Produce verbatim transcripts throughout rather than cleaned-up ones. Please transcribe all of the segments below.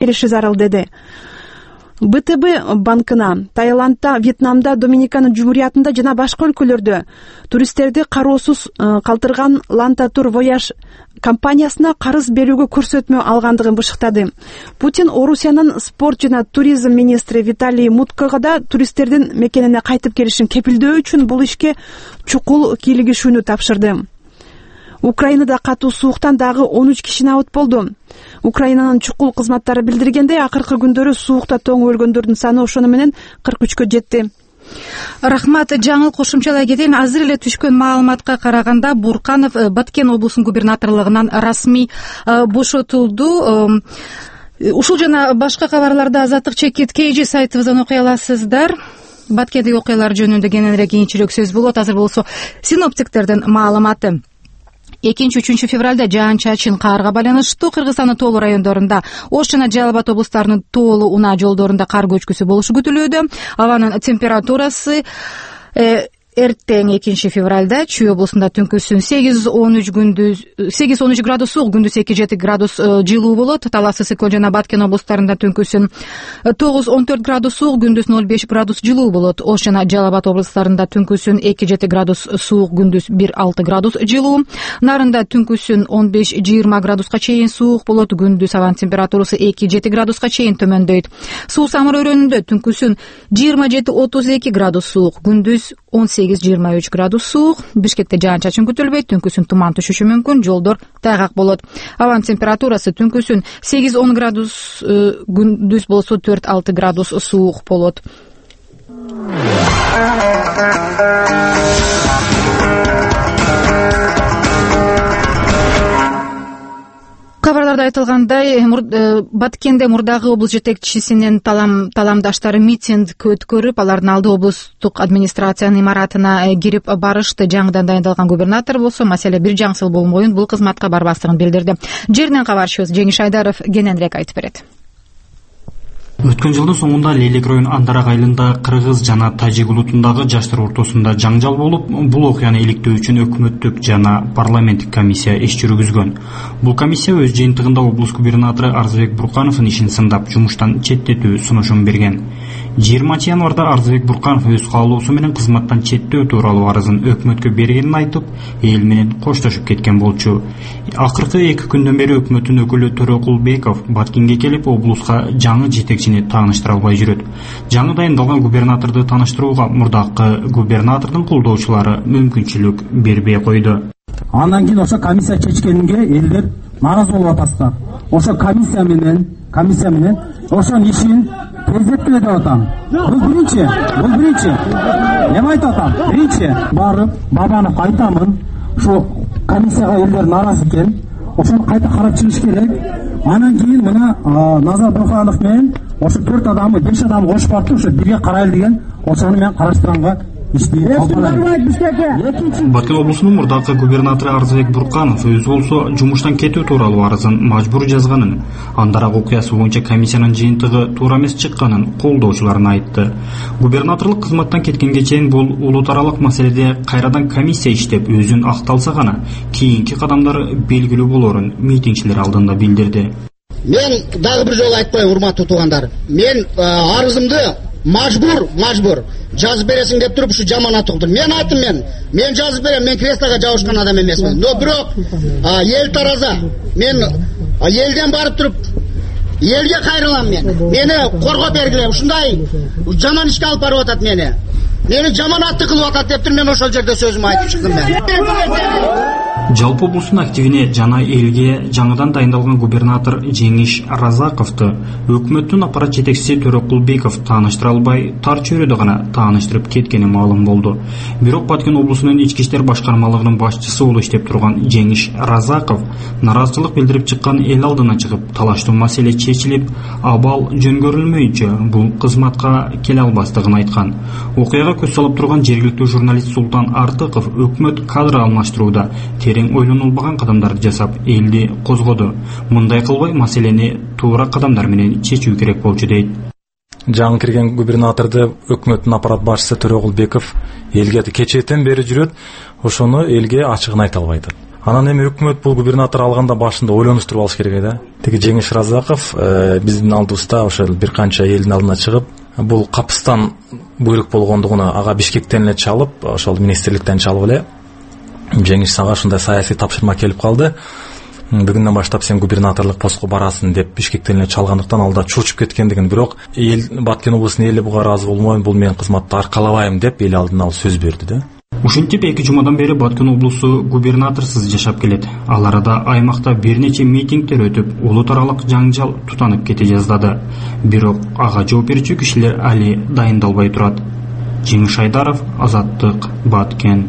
бериши зарыл деди. бэ тэ бэ банкына Таиландда, Вьетнамда, Доминикан Жумуриятында жана башка өлкөлөрдө туристтерди кароосуз калтырган Lanta Tour Voyage компаниясына карыз берүүгө көрсөтмө алгандыгын бышыктады. Путин Орусиянын спорт жана туризм министри Виталий Муткага да туристтердин мекенине кайтып келишин кепилдөө үчүн бул ишке чукул кийлигишүүнү тапшырды. Украинада катуу сууктан дагы он үч киши набыт болду. Украинанын чукул кызматтары билдиргендей, акыркы күндөрү суукта тоң өлгөндөрдүн саны ошону менен кырк үчкө жетти. Рахмат, жаңыл кошумчалай кетейин. Азыр эле түшкөн маалыматка караганда Бурканов Баткен облусунун губернаторлугунан расмий бошотулду. Ушул жана башка кабарларды Азаттык чекит кей жи сайтыбыздан окуй аласыздар. Баткендеги окуялар жөнүндө кененирээк кийинчерээк сөз болот. Азыр болсо синоптиктердин маалыматы. экинчи-үчүнчү февралда жаан-чачын каарга байланыштуу Кыргызстандын тоолуу райондорунда, Ош жана Жалал Абад облустарынын тоолуу унаа жолдорунда кар көчкүсү болушу күтүлүүдө. Абанын температурасы эртең экинчи февралда Чүй облусунда түнкүсүн сегиз он үч күндүз сегиз он үч градус суук, күндүз эки жети градус жылуу болот. Талас Ысык-Көл жана Баткен облустарында түнкүсүн тогуз он төрт градус суук, күндүз ноль беш градус жылуу болот. Ош жана Жалал Абад облустарында түнкүсүн эки жети градус суук, күндүз бир алты градус жылуу. Нарында түнкүсүн он беш жыйырма градуска чейин суук болот, күндүз абанын температурасы эки жети градуска чейин төмөндөйт. Суу Самыр өрөөнүндө түнкүсүн жыйырма жети отуз эки градус суук, күндүз он сегиз жыйырма үч градус суук. Бишкекте жаан-чачын күтүлбөйт, түнкүсүн туман түшүшү мүмкүн, жолдор тайгак болот. Абанын температурасы түнкүсүн сегиз он градус, күндүз болсо төрт алты градус суук болот. Кабарларда айтылгандай, Баткенде мурдагы облус жетекчисинин талам таламдаштары митинг өткөрүп, алардын алды облустук администрациянын имаратына кирип барышты. Жаңыдан дайындалган губернатор болсо маселе бир жаңсыл болмоюн, бул кызматка барбастыгын билдирди. Жеринен кабарчыбыз Жеңиш Айдаров кененирээк айтып берет. Өткөн жылдын соңунда Лейлек району Андарак айылында кыргыз жана тажик улутундагы жаштар ортосунда жаңжал болуп, бул окуяны иликтөө үчүн өкмөттүк жана парламенттик комиссия иш жүргүзгөн. Бул комиссия өз жыйынтыгында облус губернатору Арзыбек Буркановдун ишин сындап, жумуштан четтетүү сунушун берген. жыйырманчы январда Арзыбек Бурканов өз каалоосу менен кызматтан четтөө тууралуу арызын өкмөткө бергенин айтып, эл менен коштошуп кеткен болчу. Акыркы эки күндөн бери өкмөттүн өкүлү Төрөкулбеков Баткенге келип, облуска жаңы жетекчини тааныштыра албай жүрөт. Жаңы дайындалган губернаторду тааныштырууга мурдакы губернатордун колдоочулары мүмкүнчүлүк бербей койду. Андан кийин ошо комиссия чечкенинге элдер нааразы болуп атышты. Ошо комиссия менен, комиссия менен ошонун ишин тездеткиле деп атам. Бул биринчи, бул биринчи. Эми айтып атам, биринчи барып Бабанов айтамын, ушу комиссияга элдер нааразы экен, ошону кайта карап чыгыш керек. Анан кийин мына Назар Бурханов менен ошо төрт адамы, беш адам кошуп аттып, ошо бирге карайлы деген, ошону мен караштыранга Баткен облусунун мурдакы губернатору Арзыбек Бурканов өзү болсо жумуштан кетүү тууралуу арызын мажбур жазганын, Андарак окуясы боюнча комиссиянын жыйынтыгы туура эмес чыкканын колдоочуларына айтты. Губернаторлук кызматтан кеткенге чейин бул улут аралык маселеде кайрадан комиссия иштеп өзүн акталса гана кийинки кадамдар белгилүү болорун митингчилер алдында билдирди. Мен дагы бир жолу айтпай, урматтуу туугандар, мен арызымды мажбур, мажбур жазып бересиң деп туруп ушу жаманат уктум. Мен айттым, мен мен жазып берем, мен креслого жабышкан адам эмесмин. Но бирок эл тараза, мен элден барып туруп элге кайрылам мен. Мени коргоп бергиле. Ушундай жаман ишке алып барып атат мени. Мени жаманатты кылып атат деп туруп мен ошол жерде сөзүмдү айтып чыктым мен. Жалпы облустун активине жана элге жаңыдан дайындалган губернатор Жеңиш Разаковду өкмөттүн аппарат жетекчиси Төрөкулбеков тааныштыра албай, тар чөйрөдө гана тааныштырып кеткени маалым болду. Бирок Баткен облусунун ички иштер башкармалыгынын башчысы болуп иштеп турган Жеңиш Разаков нараазычылык билдирип чыккан эл алдына чыгып, талаштуу маселе чечилип, абал жөнгөрүлмөйүнчө бул кызматка келе албастыгын айткан. Окуяга көз салып турган жергиликтүү журналист Султан Артыков өкмөт кадр алмаштырууда терең ойлонулбаган кадамдарды жасап, элди козгоду. Мындай кылбай маселени туура кадамдар менен чечүү керек болчу дейт. Жаңы кирген губернаторду өкмөттүн аппарат башчысы Төрөгулбеков элге кечээден бери жүрөт, ошону элге ачыгын айта албайт. Анан эми өкмөт бул губернатор алганда башында ойлонуштуруп алыш керек да. Тиги Жеңиш Разаков биздин алдыбызда ошол бир канча элдин алдына чыгып, бул капыстан буйрук болгондугуна ага Бишкектен эле чалып, ошол министрликтен чалып эле Жеңиш сага ушундай саясий тапшырма келип калды. Бүгүндөн баштап сен губернаторлук постко барасың деп Бишкектен эле чалгандыктан алда чучуп кеткендигин, бирок эл Баткен облусунун эли буга ыраазы болмой, бул менин кызматты аркалабайм деп эл алдына ал сөз берди да. Ушинтип эки жумадан бери Баткен облусу губернаторсуз жашап келет. Ал арада аймакта бир нече митингдер өтүп, улут аралык жаңжал тутанып кете жаздады. Бирок ага жооп берүүчү кишилер али дайындалбай турат. Жеңиш Айдаров, Азаттык, Баткен.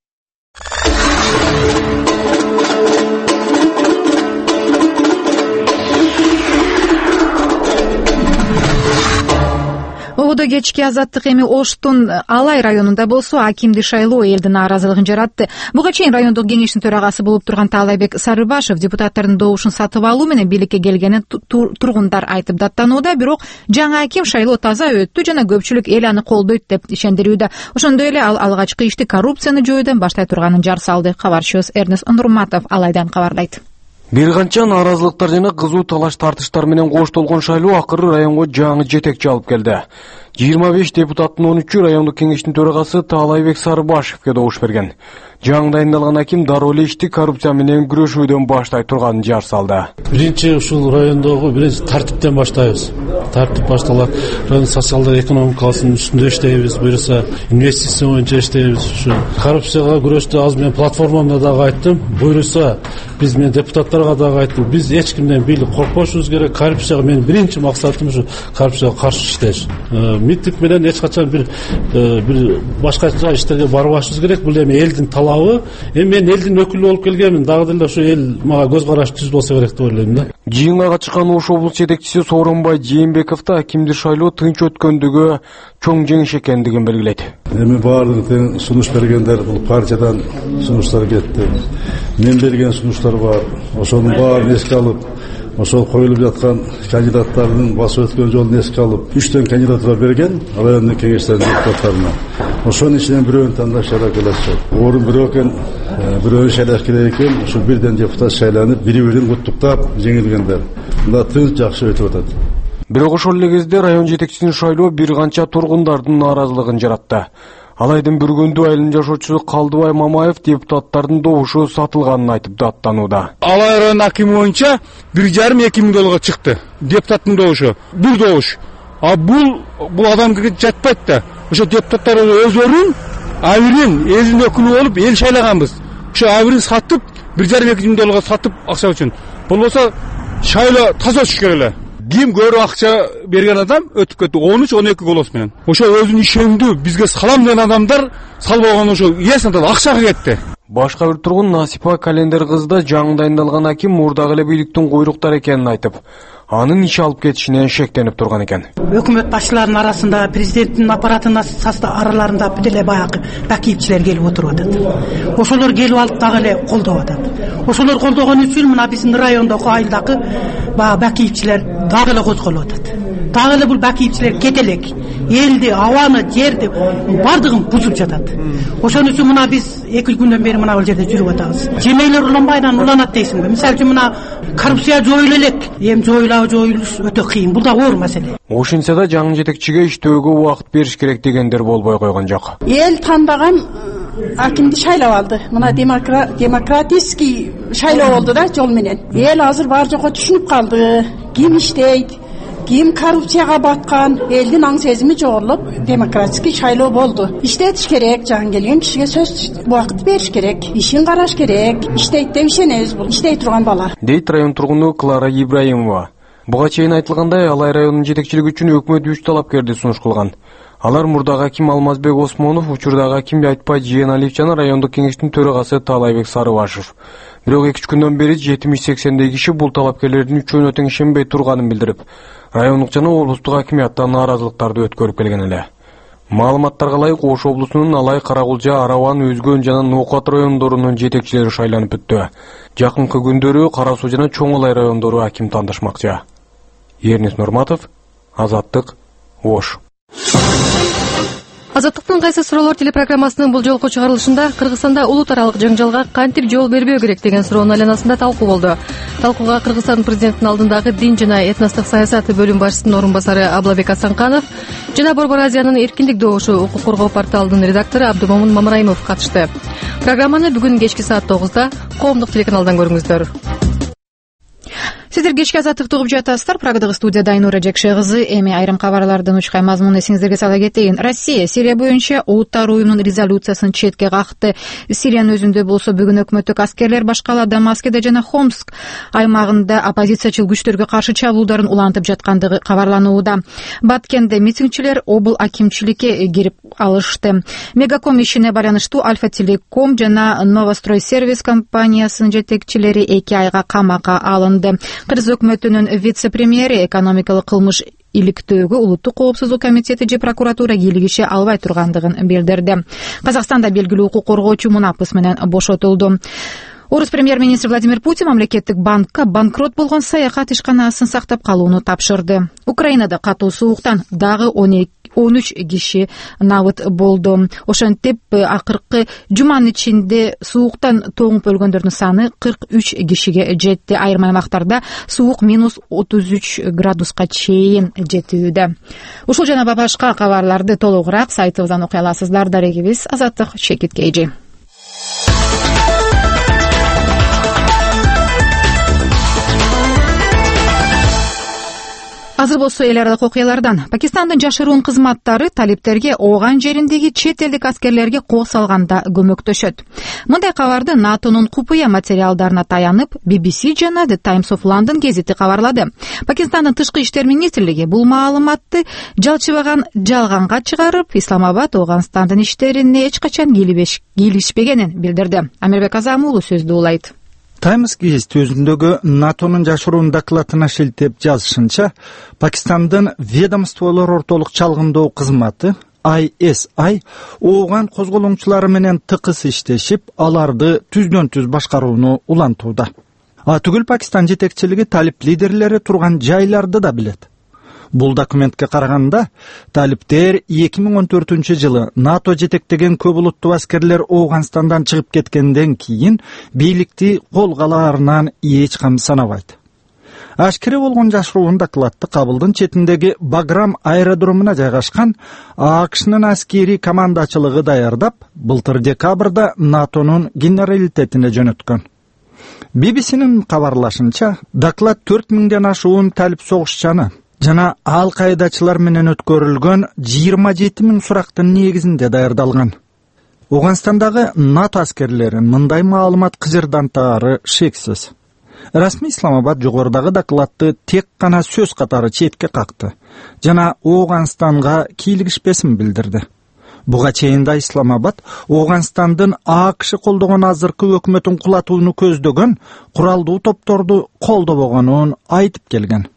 Ободо кечки Азаттык эми Оштун Алай районунда болсо акимди шайлоо элдин нааразылыгын жаратты. Буга чейин райондук кеңештин төрагасы болуп турган Таалайбек Сарыбашев депутаттардын добушун сатып алуу менен бийликке келгенин тургундар айтып даттанууда, бирок жаңы аким шайлоо таза өттү жана көпчүлүк эл аны колдойт деп ишендирүүдө. Ошондой эле ал алгачкы ишти коррупцияны жоюудан баштай турганын жар салды. Кабарчыбыз Эрнест Нурматов Алайдан кабарлайт. Бир канча нааразылыктар жана кызуу талаш тартыштар менен коштолгон шайлоо акыры районго жаңы жетекчи алып келди. жыйырма беш депутаттын он үчү райондук кеңештин төрагасы Таалайбек Сарыбашевке добуш берген. Жаңы дайындалган аким дароо эле ишти коррупция менен күрөшүүдөн баштай турганын жар салды. Биринчи ушул райондогу биринчи тартиптен баштайбыз. Тартип башталат. Район социалдык экономикасынын үстүндө иштейбиз, буюрса инвестиция боюнча иштейбиз. Ушу коррупцияга күрөштү аз мен платформамда дагы айттым. Буюрса биз мен депутаттарга дагы айттым. Биз эч кимден бийлик коркпошубуз керек. Коррупцияга мен биринчи максатым ушу коррупцияга каршы иштеш. Митинг менен эч качан бир бир башкача иштерге барбашыбыз керек. Бул эми элдин талабы. Эми мен элдин өкүлү болуп келгенмин. Дагы деле ушу эл мага көз караш түз болсо керек деп ойлойм да. Жыйынга катышкан Ош облус жетекчиси Сооронбай Жээнбеков да акимди шайлоо тынч өткөндүгү чоң жеңиш экендигин белгилейт. Эми баардык тең сунуш бергендер бул партиядан сунуштар кетти. Мен берген сунуштар бар. Ошонун баарын эске алып, ошол коюлуп жаткан кандидаттардын басып өткөн жолун эске алып, үчтөн кандидатура берген райондук кеңештердин депутаттарына. Ошонун ичинен бирөөнү тандап шайлоо келет. Орун бирөө экен, бирөөнү шайлаш керек экен. Ушул бирден депутат шайланып, бири-бирин куттуктап жеңилгендер. Мында тынч жакшы өтүп атат. Бирок ошол эле кезде район жетекчисинин шайлоо бир канча тургундардын нааразылыгын жаратты. Алайдын Бүргөндүү айылынын жашоочусу Калдыбай Мамаев депутаттардын добушу сатылганын айтып даттанууда. Алай район акими боюнча бир жарым эки миң долларга чыкты. Депутаттын добушу бир добуш. А бул бул адамга жатпайт да. Ошо депутаттар өздөрүн абирин элдин өкүлү болуп эл шайлаганбыз. Ошо абирин сатып бир жарым эки миң долларга сатып акча үчүн. Болбосо шайлоо таза өтүш керек эле. Ким көрүп акча берген адам өтүп кетти он үч он эки голос менен. Ошо өзүн ишендүү бизге салам деген адамдар салбаган ошо эсентен акчага кетти. Башка бир тургун Насипа Календер кызы да жаңы дайындалган аким мурдагы эле бийликтин куйруктар экенин айтып, анын иш алып кетишине шектенип турган экен. Өкмөт башчыларынын арасында, президенттин аппаратынын араларында деле баягы бакиевчилер келип отуруп атат. Ошолор келип алып дагы эле колдоп атат. Ошолор колдогон үчүн мына биздин райондогу айылдагы баягы бакиевчилер дагы эле козголуп атат. Дагы эле бул бакиевчилер кете элек. Элди, абаны, жерди бардыгын бузуп жатат. Ошон үчүн мына биз эки күндөн бери мына бул жерде жүрүп атабыз. Жемейлер уланбайдан уланат дейсиңби? Мисалы үчүн мына коррупция жоюла элек. Эми жоюла жоюлуш өтө кыйын. Бул да оор маселе. Ошентсе да жаңы жетекчиге иштөөгө убакыт бериш керек дегендер болбой койгон жок. Эл тандаган акимди шайлап алды. Мына демократический шайлоо болду да жол менен. Эл азыр бар жокко түшүнүп калды. Ким иштейт? Ким коррупцияга баткан, элдин аң сезими жогорулуп, демократический шайлоо болду. Иштетиш керек, жаңы келген кишиге сөз убакыт бериш керек, ишин караш керек, иштейт деп ишенебиз, бул иштей турган бала. Дейт район тургуну Клара Ибраимова. Буга чейин айтылгандай, Алай районунун жетекчилиги үчүн өкмөт үч талапкерди сунуш кылган. Алар мурдагы аким Алмазбек Осмонов, учурдагы аким Айтпай Жээналиев жана райондук кеңештин төрагасы Таалайбек Сарыбашев. Бирок эки үч күндөн бери жетимиш сексендей киши бул талапкерлердин үчөөнө тең ишенбей турганын билдирип, райондук жана облустук акимиятта нааразылыктарды өткөрүп келген эле. Маалыматтарга ылайык Ош облусунун Алай, Каракулжа, Араван, Өзгөн жана Ноокат райондорунун жетекчилери шайланып өттү. Жакынкы күндөрү Кара Суу жана Чоң Алай райондору аким тандашмакчы. Эрнис Нурматов, Азаттык, Ош. Азаттыктын кайсы суроолор телепрограммасынын бул жолку чыгарылышында Кыргызстанда улут аралык жаңжалга кантип жол бербөө керек деген суроонун айланасында талкуу болду. Талкууга Кыргызстан президентинин алдындагы дин жана этностук саясат бөлүм башчысынын орун басары Аблабек Асанканов жана Борбор Азиянын эркиндик добушу укук коргоо порталынын редактору Абдумомун Мамраимов катышты. Программаны бүгүн кечки саат тогузда коомдук телеканалдан көрүңүздөр. Сиздер кечки азаттыкты угуп жатасыздар. Прагадагы студияда Айнура Жекше кызы. Эми айрым кабарлардын учкай мазмунун эсиңиздерге сала кетейин. Россия Сирия боюнча Улуттар уюмунун резолюциясын четке какты. Сириянын өзүндө болсо бүгүн өкмөттүк аскерлер башкала Дамаскеде жана Хомск аймагында оппозициячыл күчтөргө каршы чабуулдарын улантып жаткандыгы кабарланууда. Баткенде митингчилер обул акимчиликке кирип алышты. Мегаком ишине байланыштуу Альфа Телеком жана Новострой сервис компаниясынын жетекчилери эки айга камакка алынды. Кыргыз өкмөтүнүн вице-премьери экономикалык кылмыш иликтөөгө улуттук коопсуздук комитети же прокуратура кийлигише албай тургандыгын билдирди. Казакстанда белгилүү укук коргоочу мунапыс менен бошотулду. Орус премьер-министри Владимир Путин мамлекеттик банкка банкрот болгон саякат ишканасын сактап калууну тапшырды. Украинада катуу сууктан дагы он үч киши набыт болду. Ошентип акыркы жуманын ичинде сууктан тоңуп өлгөндөрдүн саны кырк үч кишиге жетти. Айрым аймактарда суук минус отуз үч градуска чейин жетүүдө. Ушул жана башка кабарларды толугураак сайтыбыздан окуй аласыздар. Дарегибиз Азаттык Чекит Кейжи. Азыр болсо эл аралык окуялардан. Пакистандын жашыруун кызматтары талиптерге ооган жериндеги чет элдик аскерлерге кол салганда көмөктөшөт. Мындай кабарды НАТОнун купуя материалдарына таянып би би си жана The Times of London гезити кабарлады. Пакистандын тышкы иштер министрлиги бул маалыматты жалчыбаган жалганга чыгарып, Исламабад Ооганстандын иштерине эч качан кийлишпегенин билдирди. Амирбек Азамуулу сөздү улайт. Times гезити өзүндөгү НАТОнун жашыруун докладына шилтеп жазышынча, Пакистандын ведомстволор ортолук чалгындоо кызматы ай эс ай ооган козголоңчулары менен тыкыз иштешип, аларды түздөн түз башкарууну улантууда. А түгүл Пакистан жетекчилиги талип лидерлери турган жайларды да билет. Бул документке караганда, талиптер эки миң он төртүнчү жылы НАТО жетектеген көп улуттуу аскерлер Ооганстандан чыгып кеткенден кийин бийликти колго алаарынан эч кам санабайт. Ашкере болгон жашыруун докладты Кабылдын четиндеги Баграм аэродромуна жайгашкан АКШнын аскери командачылыгы даярдап, былтыр декабрда НАТОнун генералитетине жөнөткөн. би би синин кабарлашынча, доклад төрт миңден ашуун талип согушчаны жана ал-кайдачылар менен өткөрүлгөн жыйырма жети миң сурактын негизинде даярдалган. Ооганстандагы НАТО аскерлерин мындай маалымат кыжырдантаары шексиз. Расмий Исламабад жогорудагы докладты тек гана сөз катары четке какты жана Ооганстанга кийлигишпесин билдирди. Буга чейин да Исламабад Ооганстандын АКШ колдогон азыркы өкмөтүн кулатууну көздөгөн куралдуу топторду колдобогонун айтып келген.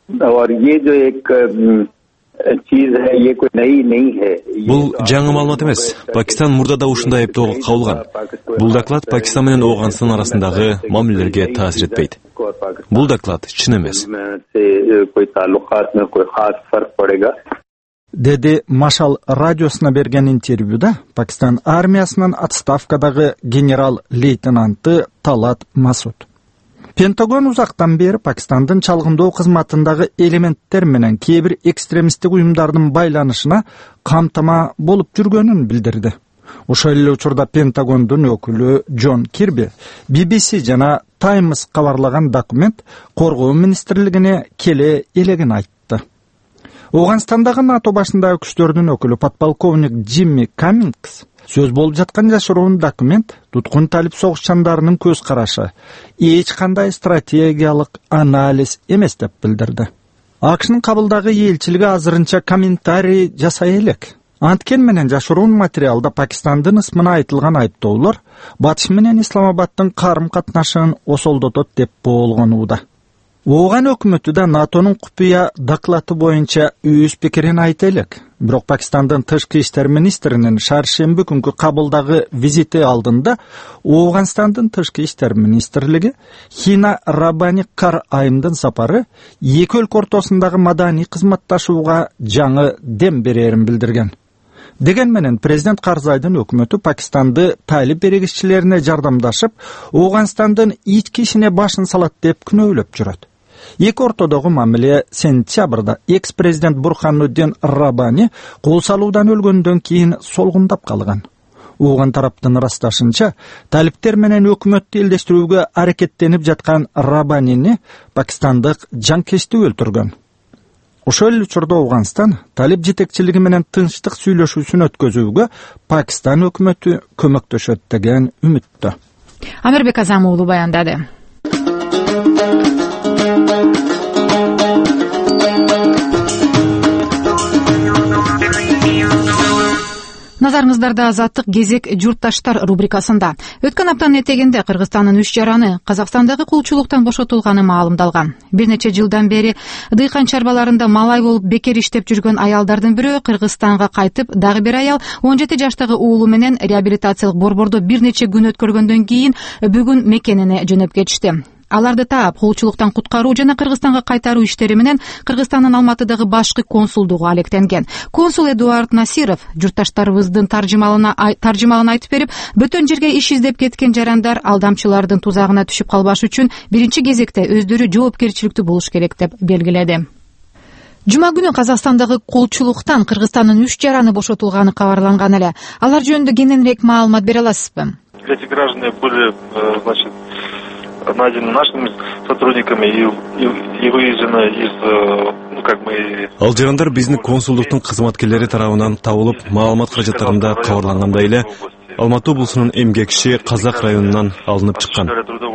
Бул жаңы маалымат эмес. Пакистан мурда да ушундай айыптоого кабылган. Бул доклад Пакистан менен Ооганстан арасындагы мамилелерге таасир этпейт. Бул доклад чын эмес. Деди Машал радиосуна берген интервьюда Пакистан армиясынын отставкадагы генерал-лейтенанты Талат Масуд. Пентагон узактан бери Пакистандын чалгындоо кызматындагы элементтер менен кээ бир экстремисттик уюмдардын байланышына камтама болуп жүргөнүн билдирди. Ошол эле учурда Пентагондун өкүлү Джон Кирби би би си жана Times кабарлаган документ коргоо министрлигине келе элегин айтты. Ооганстандагы НАТО башындагы күчтөрдүн өкүлү подполковник Джимми Каммингс сөз болуп жаткан жашыруун документ туткун талип согушчандарынын көз карашы эч кандай стратегиялык анализ эмес деп билдирди. АКШнын Кабылдагы элчилиги азырынча комментарий жасай элек. Анткен менен жашыруун материалда Пакистандын ысмына айтылган айыптоолор Батыш менен Исламабаддын карым катнашын осолдотот деп болгонууда. Ооган өкмөтү да НАТОнун купуя доклады боюнча өз пикирин айта элек. Бирок Пакистандын тышкы иштер министринин шаршемби күнкү кабылдагы визити алдында Ооганстандын тышкы иштер министрлиги Хина Рабани Кар айымдын сапары эки өлкө ортосундагы маданий кызматташууга жаңы дем берерин билдирген. Деген менен президент Карзайдын өкмөтү Пакистанды талип берегичилерине жардамдашып, Ооганстандын ички ишине башын салат деп күнөөлөп жүрөт. Эки ортодогу мамиле сентябрда экс-президент Бурхануддин Рабани кол салуудан өлгөндөн кийин солгундап калган. Ооган тараптын ырасташынча, талиптер менен өкмөттү элдештирүүгө аракеттенип жаткан Рабанини пакистандык жанкечти өлтүргөн. Ошол эле учурда Ооганстан талип жетекчилиги менен тынчтык сүйлөшүүсүн өткөзүүгө Пакистан өкмөтү көмөктөшөт деген үмүттө. Амирбек Азам уулу баяндады. Назарыңыздарда азаттык кезек журтташтар рубрикасында. Өткөн аптанын этегинде Кыргызстандын үч жараны Казакстандагы кулчулуктан бошотулганы маалымдалган. Бир нече жылдан бери дыйкан чарбаларында малай болуп бекер иштеп жүргөн аялдардын бирөө Кыргызстанга кайтып, дагы бир аял он жети жаштагы уулу менен реабилитациялык борбордо бир нече күн өткөргөндөн кийин бүгүн мекенине жөнөп кетишти. Аларды таап, кулчулуктан куткаруу жана Кыргызстанга кайтаруу иштери менен Кыргызстандын Алматыдагы башкы консулдугу алектенген. Консул Эдуард Насиров журтташтарыбыздын таржымалына таржымалын айтып берип, бөтөн жерге иш издеп кеткен жарандар алдамчылардын тузагына түшүп калбаш үчүн биринчи кезекте өздөрү жоопкерчиликтүү болуш керек деп белгиледи. Жума күнү Казакстандагы кулчулуктан Кыргызстандын үч жараны бошотулганы кабарланган эле. Алар жөнүндө кененирээк маалымат бере аласызбы? Эти граждане были, значит, найдены нашими сотрудниками и, и, и выезжены из, ну, как мы... Ал жарандар биздин консулдуктун кызматкерлери тарабынан табылып, маалымат каражаттарында кабарлангандай эле Алматы облусунун эмгекчи Казак районунан алынып чыккан.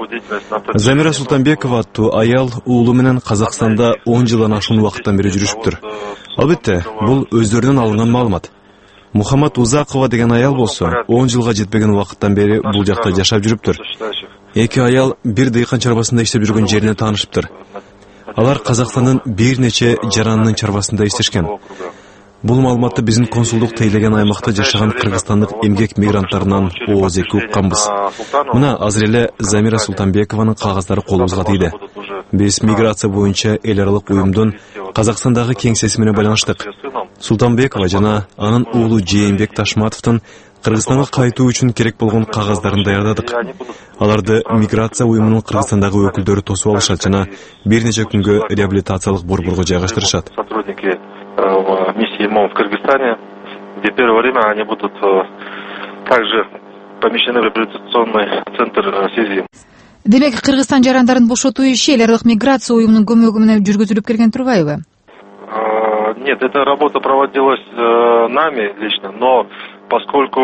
Замира Султанбекова аттуу аял уулу менен Казакстанда он жылдан ашуун убакыттан бери жүрүшүптүр. Албетте, бул өздөрүнөн алынган маалымат. Мухаммад Узакова деген аял болсо, он жылга жетпеген убакыттан бери бул жакта жашап жүрүптүр. Эки аял бир дыйкан чарбасында иштеп жүргөн жерине таанышыптыр. Алар Казакстандын бир нече жаранынын чарбасында иштешкен. Бул маалыматты биздин консулдук тейлеген аймакта жашаган кыргызстандык эмгек мигранттарынан ооз эки укканбыз. Мына азыр эле Замира Султанбекованын кагаздары колубузга тийди. Биз миграция боюнча эл аралык уюмдун Казакстандагы кеңсеси менен байланыштык. Султанбекова жана анын уулу Жээнбек Ташматовдун Кыргызстанга кайтуу үчүн керек болгон кагаздарын даярдадык. Аларды миграция уюмунун Кыргызстандагы өкүлдөрү тосуп алышат жана бир нече күнгө реабилитациялык борборго жайгаштырышат. Сотрудники миссии МОН в Кыргызстане, где первое время они будут также помещены в реабилитационный центр СИЗИ. Демек, Кыргызстан жарандарын бошотуу иши эл аралык миграция уюмунун көмөгү менен жүргүзүлүп келген турбайбы? Нет, эта работа проводилась нами лично, но поскольку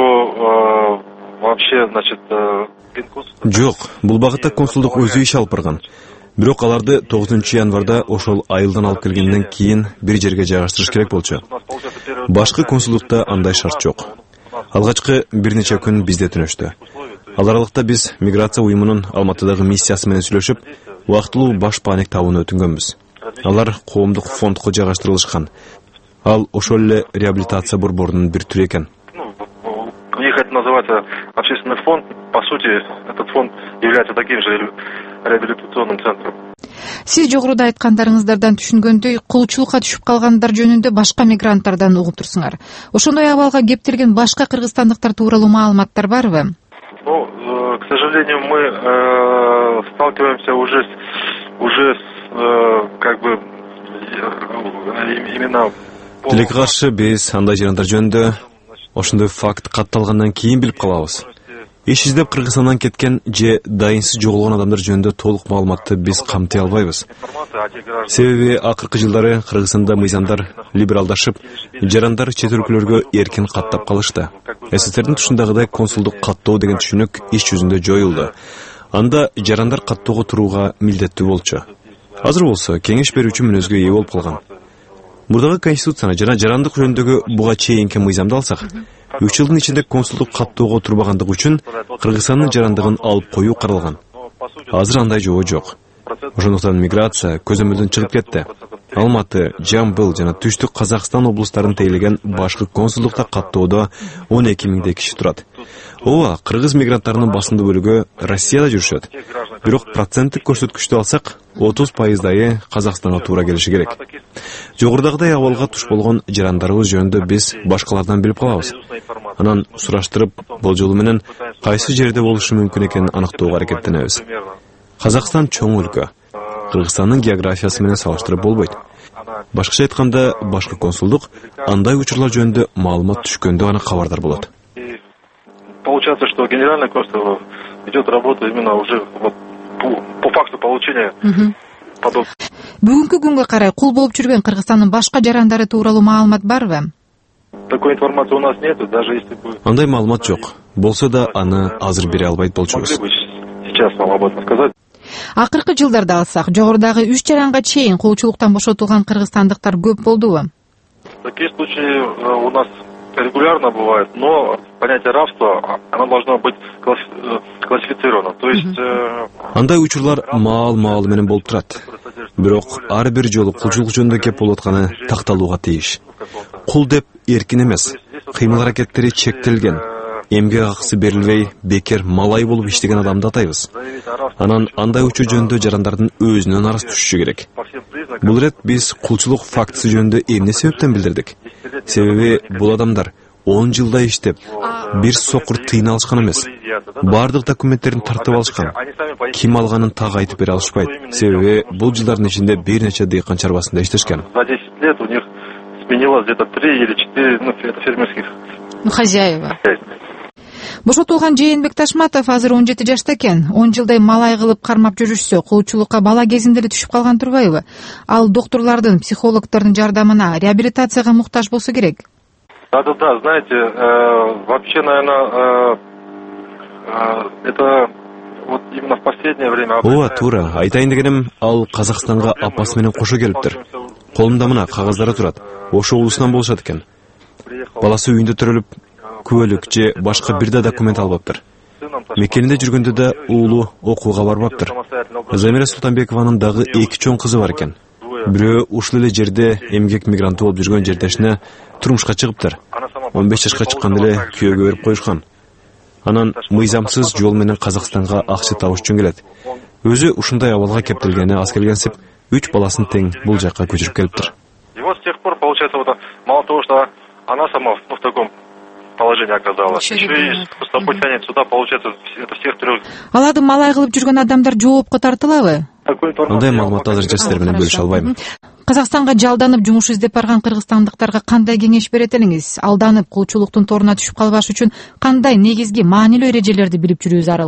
вообще, значит, Жок, бул багытта консулдук өзү иш алып барган. Бирок аларды тогузунчу январда ошол айылдан алып келгенден кийин бир жерге жайгаштырыш керек болчу. Башкы консулдукта андай шарт жок. Алгачкы бир нече күн бизде түнөштү. Ал аралыкта биз миграция уюмунун Алматыдагы миссиясы менен сүйлөшүп, убактылуу баш паник табууну өтүнгөнбүз. Алар коомдук фондко жайгаштырылышкан. Ал ошол эле реабилитация борборунун бир түрү экен. У них это называется общественный фонд. По сути, этот фонд является таким же реабилитационным центром. Сиз жогоруда айткандарыңыздардан түшүнгөндөй, кулчулукка түшүп калгандар жөнүндө башка мигранттардан угуп турсуңар. Ошондой абалга кептирген башка кыргызстандыктар тууралуу маалыматтар барбы? Ну, к сожалению, мы э, сталкиваемся уже с, уже с, э, как бы, именно... Тилекке каршы биз андай жарандар жөнүндө ошондой факт катталгандан кийин билип калабыз. Иш издеп Кыргызстандан кеткен же дайынсыз жоголгон адамдар жөнүндө толук маалыматты биз камтый албайбыз. Себеби акыркы жылдары Кыргызстанда мыйзамдар либералдашып, жарандар чет өлкөлөргө эркин каттап калышты. СССРдин тушундагыдай консулдук каттоо деген түшүнүк иш жүзүндө жоюлду. Анда жарандар каттоого турууга милдеттүү болчу. Азыр болсо кеңеш берүүчү мүнөзгө ээ болуп калган. Мурдагы конституцияны жана жарандык жөнүндөгү буга чейинки мыйзамды алсак, үч жылдын ичинде консулдук каттоого турбагандыгы үчүн Кыргызстандын жарандыгын алып коюу каралган. Азыр андай жобо жок. Ошондуктан миграция көзөмөлдөн чыгып кетти. Алматы, Жамбыл жана Түштүк Казакстан облустарын тейлеген башкы консулдукта каттоодо он эки миңдей киши турат. Ооба, кыргыз мигранттарынын басымдуу бөлүгү Россияда жүрүшөт. Бирок проценттик көрсөткүчтү алсак, отуз пайыздайы Казакстанга туура келиши керек. Жогорудагыдай абалга туш болгон жарандарыбыз жөнүндө биз башкалардан билип калабыз. Анан сураштырып, болжолу менен кайсы жерде болушу мүмкүн экенин аныктоого аракеттенебиз. Казакстан чоң өлкө. Кыргызстандын географиясы менен салыштырып болбойт. Башкача айтканда, башкы консулдук андай учурлар жөнүндө маалымат түшкөндө гана кабардар болот. Получается, что генеральное консульство идет работа именно уже вот по, по факту получения подобных. Бүгүнкү күнгө карай кул болуп жүргөн Кыргызстандын башка жарандары тууралуу маалымат барбы? Такой информации у нас нет, даже если бы... Андай маалымат жок. Болсо да аны азыр бере албайт болчубуз. Сейчас вам об этом сказать. Акыркы жылдарда алсак, жогорудагы үч жаранга чейин кулчулуктан бошотулган кыргызстандыктар көп болдубу? Такие случаи у нас регулярно бывают, но понятие рабства, оно должно быть классифицировано. То есть... Андай учурлар маал-маал менен болуп турат. Бирок ар бир жолу кулчулук жөнүндө кеп болуп атканы такталууга тийиш. Кул деп эркин эмес, кыймыл аракеттери чектелген, эмгек акысы берилбей, бекер малай болуп иштеген адамды атайбыз. Анан андай учур жөнүндө жарандардын өзүнөн арыз түшүшү керек. Бул рет биз кулчулук фактысы жөнүндө эмне себептен билдирдик? Себеби бул адамдар он жылда иштеп, бир сокур тыйын алышкан эмес. Бардык документтерин тартып алышкан. Ким алганын так айтып бере алышпайт. Себеби бул жылдардын ичинде бир нече дыйкан чарбасында иштешкен. За десять лет у них сменилось где-то три или четыре ну, фермерских хозяева. Бошотулган Жээнбек Ташматов азыр он жети жашта экен. он жылдай малай кылып кармап жүрүшсө, кулчулукка бала кезинде эле түшүп калган турбайбы? Ал доктурлардын, психологдордун жардамына, реабилитацияга муктаж болсо керек. Да-да-да, знаете, э, вообще, наверное, э, э, это вот именно в последнее время... Ооба, туура. Айтайын дегеним, ал Казакстанга апасы менен кошо келиптир. Колунда мына кагаздары турат. Ошо улусунан болушат экен. Баласы үйүндө төрөлүп, күбөлүк же башка бир да документ албаптыр. Мекенинде жүргөндө да уулу окууга барбаптыр. Замира Султанбекованын дагы эки чоң кызы бар экен. Бирөө ушул эле жерде эмгек мигранты болуп жүргөн жердешине турмушка чыгыптыр. он беш жашка чыкканда эле күйөөгө берип коюшкан. Анан мыйзамсыз жол менен Казакстанга акча табыш үчүн келет. Өзү ушундай абалга кептелгени аз келгенсип, үч баласын тең бул жакка көчүрүп келиптир. И вот с тех пор, получается, вот мало того, что она сама ну, в таком положении оказалась, еще и с собой тянет сюда, получается, это всех трех. Аларды малай кылып жүргөн адамдар жоопко тартылабы? Андай маалыматты азыр сиздер менен бөлүшө албайм. Казакстанга жалданып жумуш издеп барган кыргызстандыктарга кандай кеңеш берет элиңиз? Алданып кулчулуктун торуна түшүп калбаш үчүн кандай негизги маанилүү эрежелерди билип жүрүү зарыл?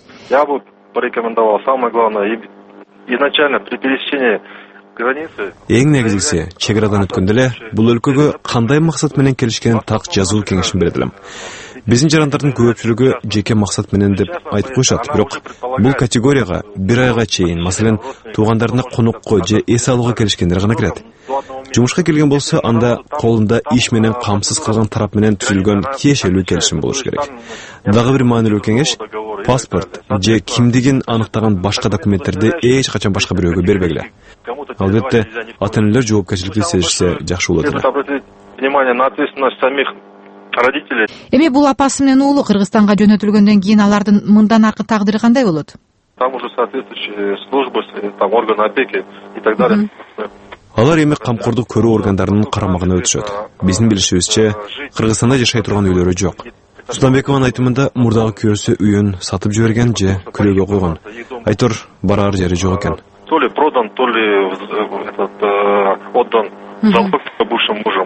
Я бы порекомендовал, самое главное, изначально при пересечении границы. Эң негизгиси, чек арадан өткөндө эле бул өлкөгө кандай максат менен келишкенин так жазуу кеңешин берет элем. Биздин жарандардын көпчүлүгү жеке максат менен деп айтып коюшат, бирок бул категорияга бир айга чейин, маселен, туугандарына конокко же эс алууга келишкендер гана кирет. Жумушка келген болсо, анда колунда иш менен камсыз калган тарап менен түзүлгөн тиешелүү келишим болуш керек. Дагы бир маанилүү кеңеш, паспорт же кимдигин аныктаган башка документтерди эч качан башка бирөөгө бербегиле. Албетте, ата-энелер жоопкерчиликти сезишсе жакшы болот эле. Внимание на ответственность самих родителей. Эми бул апасы менен уулу Кыргызстанга жөнөтүлгөндөн кийин алардын мындан аркы тагдыры кандай болот? Там уже соответствующие службы, там органы опеки и так далее. Алар эми камкордук көрүү органдарынын карамагына өтүшөт. Биздин билишибизче, Кыргызстанда жашай турган үйлөрү жок. Султанбекованын айтымында мурдагы күйөөсү үйүн сатып жиберген же күлөөгө койгон. Айтор барар жери жок экен. То ли продан, то ли этот отдан залог бывшим мужем.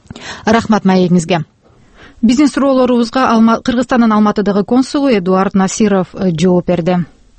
Рахмат маегиңизге. Биздин суроолорубузга Алма... Кыргызстандын Алматыдагы консулу Эдуард Насиров жооп берди.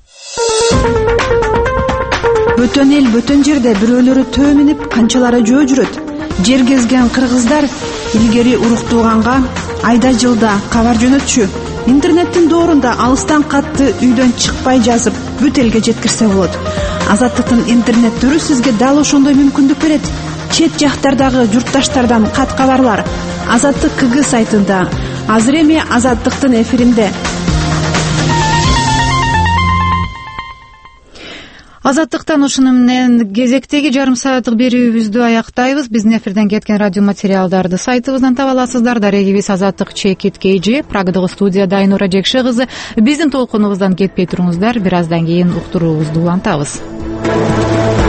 Бөтөн эл бөтөн жерде бирөөлөрү төө минип, канчалары жөө жүрөт. Жер кезген кыргыздар илгери уруктууганга айда жылда кабар жөнөтчү. Интернеттин доорунда алыстан катты үйдөн чыкпай жазып, бүт элге жеткирсе болот. Азаттыктын интернет түрү сизге дал ошондой мүмкүндүк берет. Чет жактардагы журтташтардан кат кабарлар Азаттык КГ сайтында. Азыр эми Азаттыктын эфиринде. азаттыктан ушуну менен кезектеги жарым сааттык берүүбүздү аяктайбыз. Биздин эфирден кеткен радио материалдарды сайтыбыздан таба аласыздар. Дарегибиз Азаттык Чекит Кейжи, Прагадагы студияда Айнура Жекше кызы. Биздин толкунубуздан кетпей туруңуздар. Бир аздан кийин уктуруубузду улантабыз.